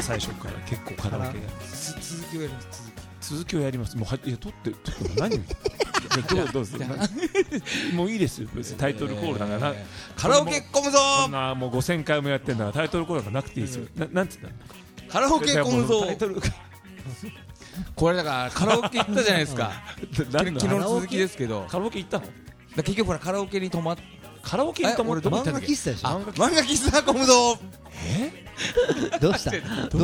最初から結構カラオケ続きをやります。 続きをやります。もういや撮って何どうぞもういいですよ別にタイトルコールだからカラオケ込むぞこんなもう5000回もやってんだからタイトルコールなんかなくていいですよ。なんつったのカラオケ込むぞタイトルこれだからカラオケ行ったじゃないですか昨日の続きですけどカラオケ行ったの結局ほらカラオケに泊まっカラオケ行ったもん漫画喫茶でしょ。 漫画喫茶込むぞどうした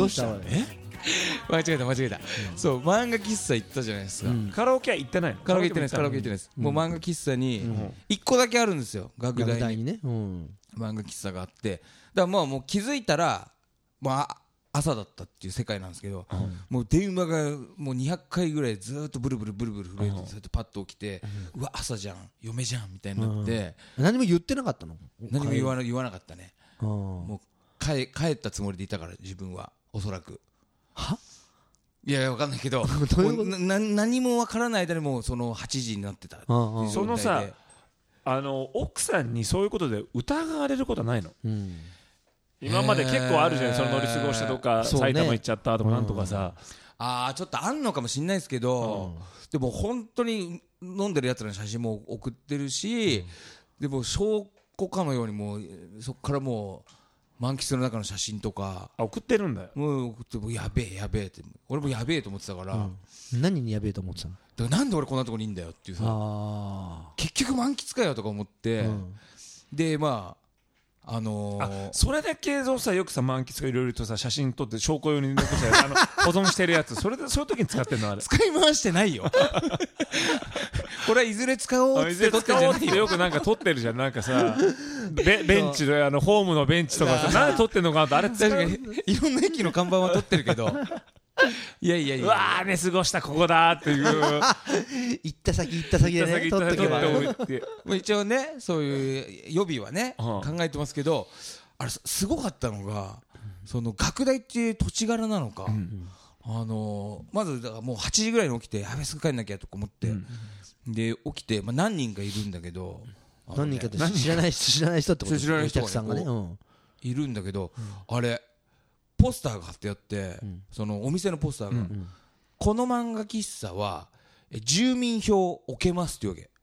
間違えたそう漫画喫茶行ったじゃないですかカラオケは行ってないのカラオケ行ってないですもう漫画喫茶に1個だけあるんですよ学大にね漫画喫茶があってだからもう気づいたら朝だったっていう世界なんですけどもう電話がもう200回ぐらいずっとブルブル震えてそうやってパッと起きてうわ朝じゃん嫁じゃんみたいになって何も言ってなかったの？ 何も言わなかったねもう帰ったつもりでいたから自分はおそらくいや分かんないけど何も分からない間にもうその8時になってたそのさ奥さんにそういうことで疑われることはないの？今まで結構あるじゃんその乗り過ごしたとか埼玉行っちゃったとかなんとかさちょっとあんのかもしれないですけどでも本当に飲んでるやつらの写真も送ってるしでも証拠かのようにもうそこからもう満喫の中の写真とか送ってるんだよもう送ってもやべえって俺もやべえと思ってたから何にやべえと思ってたの？ だからなんで俺こんなとこにいんだよっていうさ結局満喫かよとか思ってでそれだけどさよくさ満喫がいろいろとさ写真撮って証拠用に残して保存してるやつそういう時に使ってんのあれ使い回してないよこれはいずれ使おうって撮ってるじゃないよよくなんか撮ってるじゃんなんかさベンチでホームのベンチとかさなんで撮ってんのかなってあれ確かにいろんな駅の看板は撮ってるけどいやうわー寝過ごしたここだっていう行った先でね撮っとけば一応ねそういう予備はね考えてますけどあれすごかったのがその学大っていう土地柄なのかまずだからもう8時ぐらいに起きてやべすぐ帰んなきゃとか思ってで起きて何人かいるんだけど何人かって知らない人ってこと知らない人がお客さんがねいるんだけどあれポスターが貼ってあってそのお店のポスターがこの漫画喫茶は住民票置けますっていうわけ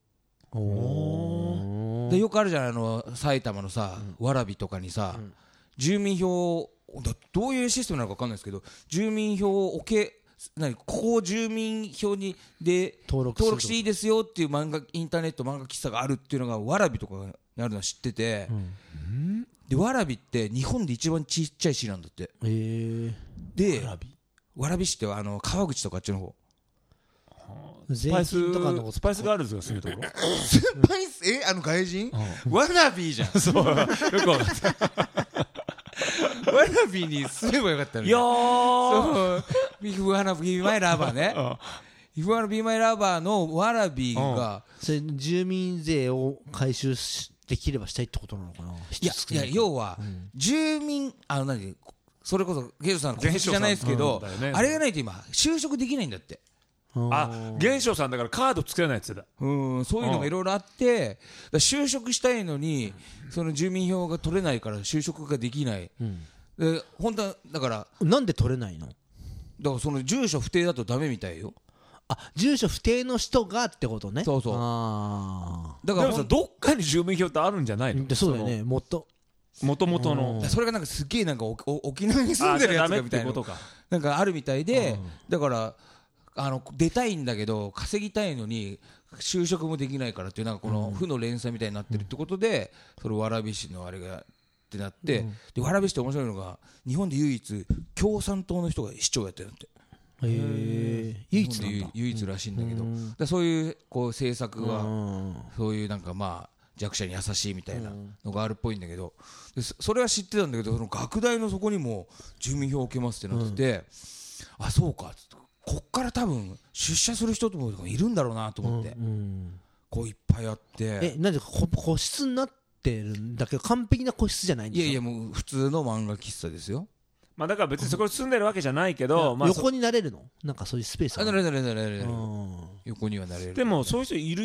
でよくあるじゃない埼玉のさ蕨とかにさ住民票どういうシステムなのか分かんないですけど住民票をここを住民票にで登録していいですよっていうインターネット漫画喫茶があるっていうのが蕨とかにあるのは知っててで蕨って日本で一番ちっちゃい市なんだってで蕨市って川口とかあっちの方スパイスガールズが住むところスパイス外人ワナビーじゃんそうよく分かったワナビーに住めばよかったのによー If you wanna be my lover ねIf you wanna be my lover の蕨がそれ住民税を回収できればしたいってことなのかな。 いや要は住民それこそゲイさんの戸籍じゃないですけどあれがないと今就職できないんだって玄翔さんだからカード作れないやつだそういうのがいろいろあって就職したいのにその住民票が取れないから就職ができない本当はだからなんで取れないの？ だからその住所不定だとダメみたいよ住所不定の人がってことね。 そうだからでもさどっかに住民票ってあるんじゃないの？ そうだよねもともとのそれがなんかすげえなんか沖縄に住んでるやつがみたいななんかあるみたいでだから出たいんだけど稼ぎたいのに就職もできないからっていうなんかこの負の連鎖みたいになってるってことでそれ蕨市のあれがってなってで蕨市って面白いのが日本で唯一共産党の人が市長やってるんだって唯一なんだ唯一らしいんだけどそういう政策がそういうなんか弱者に優しいみたいなのがあるっぽいんだけどそれは知ってたんだけどその学大のそこにも住民票を置けますってなっててそうかこっから多分出社する人ともいるんだろうなと思っていっぱいあってなんで個室になってるんだけど完璧な個室じゃないんですか？ いやもう普通の漫画喫茶ですよだから別にそこに住んでるわけじゃないけど横になれるの？なんかそういうスペースなれる横にはなれるでもそういう人いるよね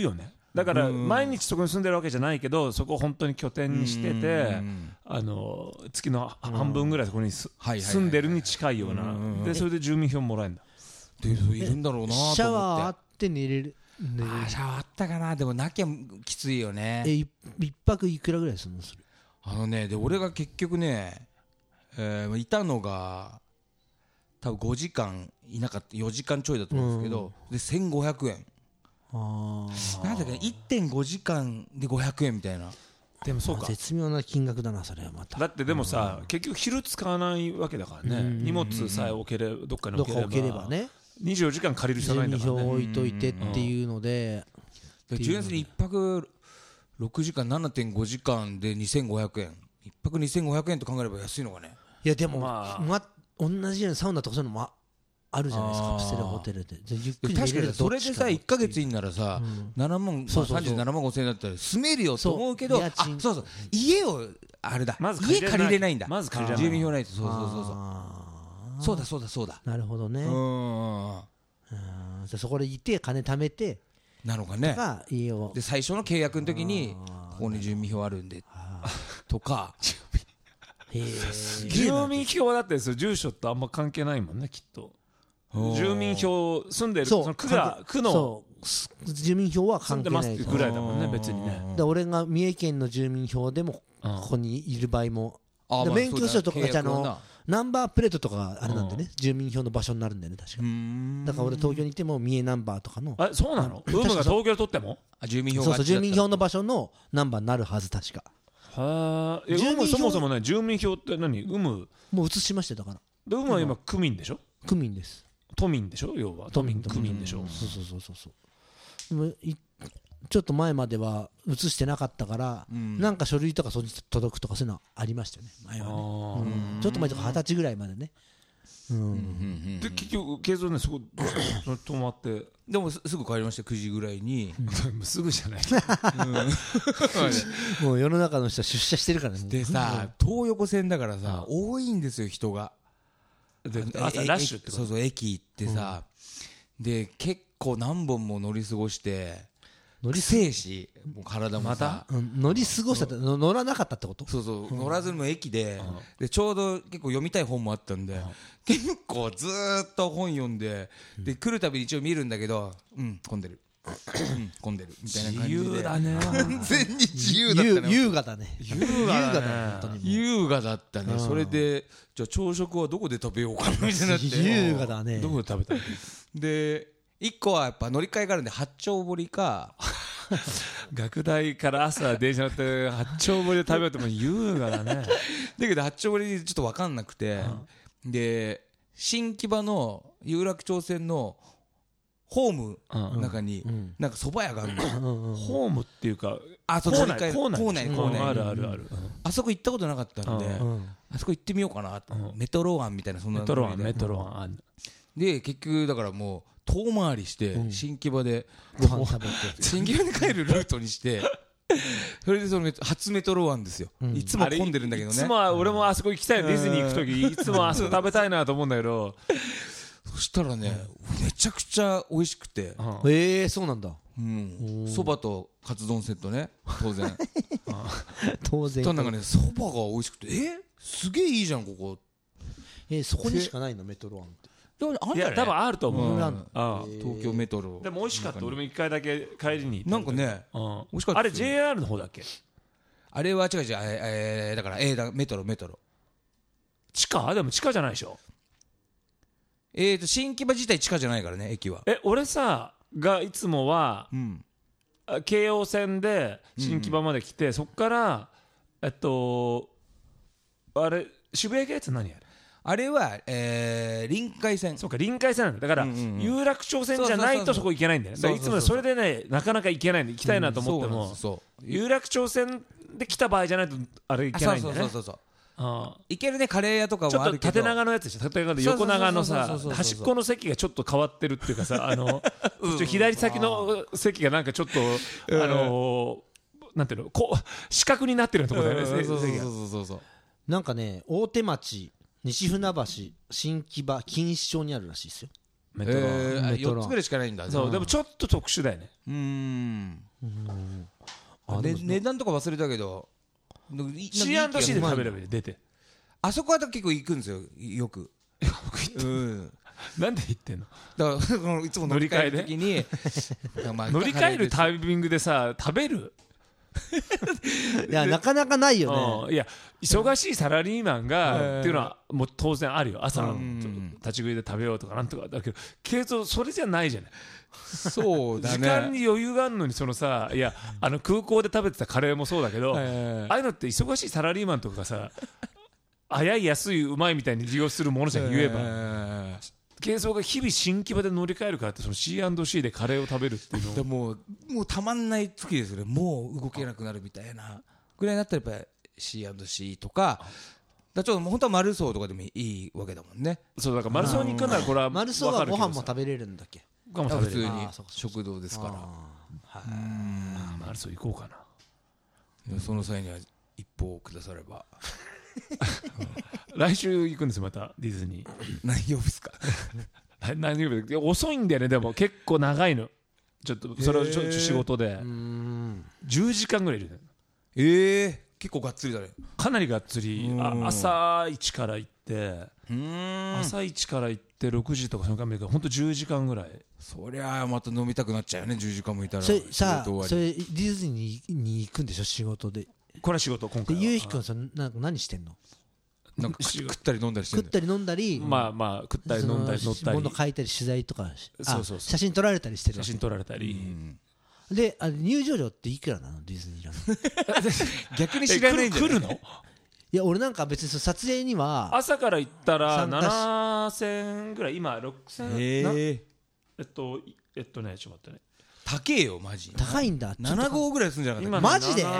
だから毎日そこに住んでるわけじゃないけど、そこを本当に拠点にしてて、月の半分ぐらいそこに住んでるに近いような、でそれで住民票もらえるんだ。 でいるんだろうなと思って。 シャワーあって寝れる。 シャワーあったかな。でもなきゃきついよね。 一泊いくらぐらいするのそれ？ で俺が結局ね、いたのが多分5時間いなかった4時間ちょいだと思うんですけど、で1500円。なんだっけ、1.5 時間で500円みたいな。 でもそうか、 絶妙な金額だなそれはまた。 だってでもさ、結局昼使わないわけだからね、荷物さえ置ければどっかに置ければね、 24時間借りる必要ないんだからね。 住民票置いといてっていうので、 純粋に1泊6時間 7.5 時間で2500円、1泊2500円と考えれば安いのかね。 いやでも、同じようにサウナとかそういうのもあるじゃないですか、カプセルホテルで。ゆっくり寝れる。 確かにそれでさ1ヶ月いんならさ、7万37万5千円だったら住めるよと思うけど、そうそう、家をあれだ、家借りれないんだ、 まず借りれない、 住民票ないと。そうだ。 なるほどね。じゃそこでいて金貯めてなのかね。 家をで最初の契約の時にここに住民票あるんでとか。 住民票だって住所とあんま関係ないもんね、きっと。住民票住んでるその区の住民票は関係ないぐらいだもんね、別にね。 俺が三重県の住民票でもここにいる場合も、免許証とかナンバープレートとかあれなんでね、住民票の場所になるんだよね、確か。だから俺東京にいても三重ナンバーとかの。 そうなの？有無が東京取っても住民票そう住民票の場所のナンバーになるはず、確か。 そもそもね、住民票って何？もう移しましただから。 有無は今区民でしょ？ 区民です。 都民でしょ、要は区民でしょ。 そうでもちょっと前までは移してなかったから、なんか書類とかそっち届くとかそういうのありましたよね、前はね。ちょっと前とか20歳ぐらいまでね。 で結局継続ね、そこ泊まってでもすぐ帰りました、9時ぐらいに。 すぐじゃないもう世の中の人は出社してるからね。 でさ、東横線だからさ、多いんですよ人が。 朝ラッシュってこと。 そう駅行ってさ、で結構何本も乗り過ごしてくせえし、もう体もさ、 乗り過ごしたって乗らなかったってこと？ そう乗らずにも駅でちょうど結構読みたい本もあったんで、結構ずーっと本読んで、で来るたびに一応見るんだけど、混んでる混んでるみたいな感じで。 自由だね。 完全に自由だったね。 優雅だね。 優雅だったね。それでじゃあ朝食はどこで食べようかなみたいになって。 優雅だね。 どこで食べたの？ で一個はやっぱ乗り換えがあるんで八丁堀か学大から朝電車乗って八丁堀で食べようっても優雅だね。 だけど八丁堀ちょっと分かんなくて、で新木場の有楽町線のホームの中になんか蕎麦屋があるの。 ホームっていうか、 構内あるあるある。 あそこ行ったことなかったんで、あそこ行ってみようかなと。メトロワンみたいな、そんなメトロワンで結局だからもう遠回りして新木場でご飯食べて新木場に帰るルートにしてそれでその初メトロワンですよ。いつも混んでるんだけどね。 いつもは俺もあそこ行きたい、ディズニー行く時いつもあそこ食べたいなと思うんだけど、 そしたらねめちゃくちゃ美味しくて。 そうなんだ。 そばとカツ丼セットね、当然当然。 なんかね、そばが美味しくて、すげえいいじゃんここ。 そこにしかないのメトロワンって。 いや多分あると思う。 東京メトロでも美味しかった。俺も1回だけ帰りになんかね美味しかった。 あれ JR の方だっけ？ あれは違うだからメトロ地下？でも地下じゃないでしょ。 新木場自体地下じゃないからね、駅は。 俺さがいつもは京王線で新木場まで来て、そっからあれ渋谷駅やつ何やる？ あれは臨海線。 そうか、臨海線なんだ。だから有楽町線じゃないとそこ行けないんだよね。いつもそれでね、なかなか行けないんで、行きたいなと思っても有楽町線で来た場合じゃないとあれ行けないんだよね。 行けるね、カレー屋とかもあるけど、 ちょっと縦長のやつでしょ。縦長で横長のさ、端っこの席がちょっと変わってるっていうかさ、左先の席がなんかちょっとなんていうの、四角になってるところだよね。 なんかね、大手町、西船橋、新木場、錦糸町にあるらしいですよ。 メトロ 4つぐらいしかないんだ。 そうでもちょっと特殊だよね。 値段とか忘れたけど C&C で食べればいい。出てあそこは結構行くんですよ、よく。 なんで言ってんの。 だからいつも乗り換える時に乗り換えるタイミングでさ食べるいやなかなかないよね。 いや忙しいサラリーマンがっていうのはもう当然あるよ。朝の立ち食いで食べようとかなんとかだけど、けどそれじゃないじゃない。 そうだね。 時間に余裕があるのにそのさ、いや空港で食べてたカレーもそうだけど、ああいうのって忙しいサラリーマンとかがさ早い安いうまいみたいに利用するものじゃん、言えば。軽装が日々新木場で乗り換えるからって、その C&C でカレーを食べるっていうのでもうたまんない時ですよね。もう動けなくなるみたいなぐらいになったらやっぱり C&C とかだ、ちょっと本当はマルソーとかでもいいわけだもんね。 そうだからマルソーに行くならこれはマルソーはご飯も食べれるんだっけ。 ご飯も食べれる。 普通に食堂ですから。 マルソー行こうかな。その際には一報くだされば。 来週行くんですよまたディズニー。 何曜日ですか。 何曜日遅いんだよね。でも結構長いの。ちょっとそれを仕事で10時間ぐらいいるね。 結構がっつりだね。 かなりがっつり。朝一から行って朝一から行って6時とかその間見るから本当10時間ぐらい。 そりゃまた飲みたくなっちゃうよね、10時間もいたら。 それさ、それディズニーに行くんでしょ、仕事で。 これは仕事。今回はゆうひくんなんか何してんの。 なんか食ったり飲んだりしてる。 食ったり飲んだり、 まあ食ったり飲んだり乗ったり物書いたり取材とか、 そう写真撮られたりしてる。 写真撮られたり。 で入場料っていくらなのディズニーランド。 逆に知らないんじゃない。 来るの。 いや俺なんか別に撮影には朝から行ったら7000ぐらい、今6000。ちょっと待ってね。 高えよマジ。 高いんだ。 7号ぐらいするんじゃなかった。 マジで。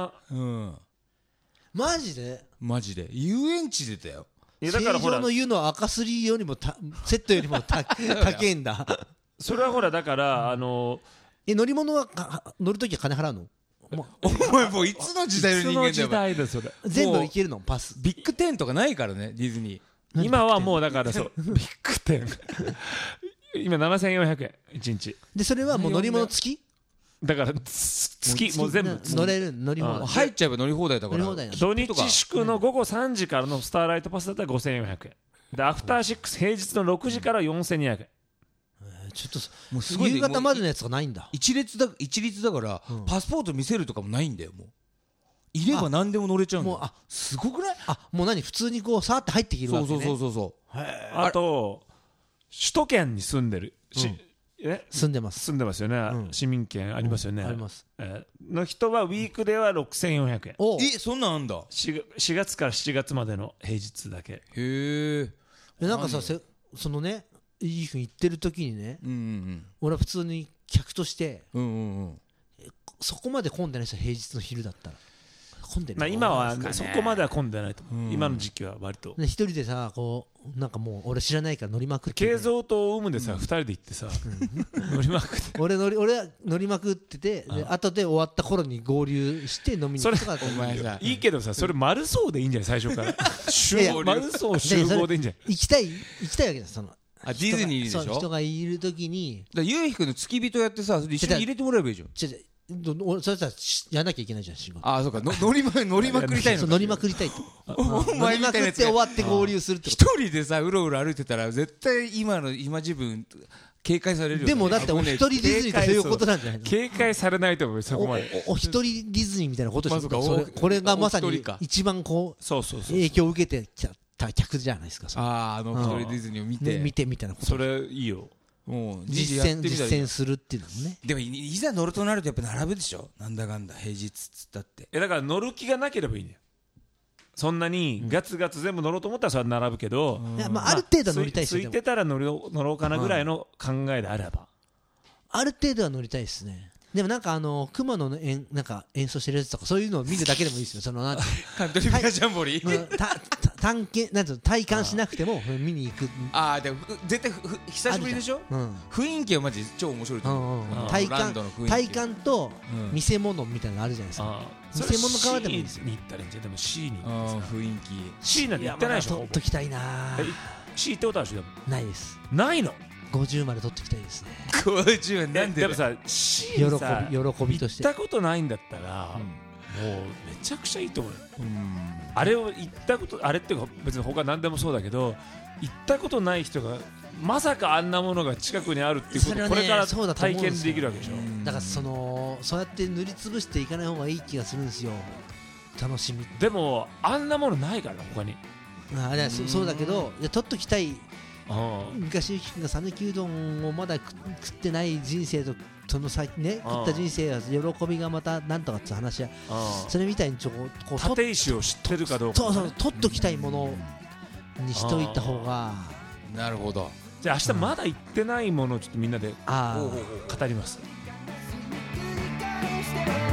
マジで遊園地でだよ。 だからほら正常の湯の赤すりよりもセットよりも高えんだ。 それはほらだから乗り物は乗るときは金払うの。 お前もういつの時代の人間だよ。いつの時代だそれ。 全部いけるのパス。 ビッグ10とかないからねディズニー。 今はもうだからそうビッグ10今7400円1日で、それはもう乗り物付きだから月もう全部乗れる乗り物入っちゃえば乗り放題だから。 土日祝の午後3時からのスターライトパスだったら5400円で、アフターシックス平日の6時から4200円。 ちょっともうすごい夕方までのやつがないんだ。 一律だからパスポート見せるとかもないんだよ。もういれば何でも乗れちゃうんだよ。すごくない。 もう何普通にこうさーって入ってきるわけね。 そう。 あと首都圏に住んでる住んでますよね。市民権ありますよね。 あります。 の人はウィークでは6400円。 そんなんあんだ。 4月から7月までの平日だけ。 へえ。 なんかさそのねいいふうに言ってる時にね、俺は普通に客としてそこまで混んでない人は平日の昼だったら混んでる。 今はそこまでは混んでないと思う。今の時期は割と一人でさこうなんかもう俺知らないから乗りまくって慶三とオウムでさ2人で行ってさ乗りまくって俺は乗りまくってて後で終わった頃に合流して飲みに行くとか。 お前さいいけどさそれ丸そうでいいんじゃない最初から丸そう集合でいいんじゃない。 行きたいわけだ。そのディズニーでしょ。 人がいる時にゆうひくんの付き人やってさ一緒に入れてもらえばいいじゃん。 それさやんなきゃいけないじゃん仕事。 そうか乗りまくりたいの。 乗りまくりたいと。 乗りまくって終わって合流するって。 一人でさうろうろ歩いてたら絶対今自分警戒されるよ。 でもだってお一人ディズニーってそういうことなんじゃないの。 警戒されないと思う。そこまでお一人ディズニーみたいなことですか。これがまさに一番こう影響を受けてきた客じゃないですか。 一人ディズニーを見てみたいなこと。 それいいよ。 実践するっていうのもね。 でもいざ乗るとなるとやっぱ並ぶでしょ。なんだかんだ平日っつったって。 だから乗る気がなければいいんだよ。そんなにガツガツ全部乗ろうと思ったらそれは並ぶけど、 ある程度乗りたいですよ。 空いてたら乗ろうかなぐらいの考えであればある程度は乗りたいですね。でもなんか熊野のなんか演奏してるやつとかそういうのを見るだけでもいいですよ。そのなんてカントリーベアジャンボリーなんて体感しなくても見に行く。 でも絶対久しぶりでしょ。雰囲気はマジ超面白いと思う。 体感と見せ物みたいなのあるじゃないですか。見せ物側でもいいですよ。 に行ったらいいんじゃん。でも C に雰囲気 C なんて行ってないでしょ。 ときたいな。 C 行ったことあるでしょ。 ないです。 ないの。 50まで取っていきたいですね。 50なんででもさ、 喜びとして行ったことないんだったら、もうめちゃくちゃいいと思うよ。あれを行ったこと、あれっていうか別に他何でもそうだけど、行ったことない人がまさかあんなものが近くにあるっていうことをこれから体験できるわけでしょ。 だからそうやって塗りつぶしていかない方がいい気がするんですよ、楽しみ。 でもあんなものないから他に。 そうだけど、取っときたい。昔ゆきくんが讃岐うどんをまだ食ってない人生とその先ね、食った人生は喜びがまたなんとかって話や、それみたいにこう立石を知ってるかどうか、 そう取っときたいものにしといた方が。 なるほど。 じゃあ明日まだ行ってないものをちょっとみんなで語ります。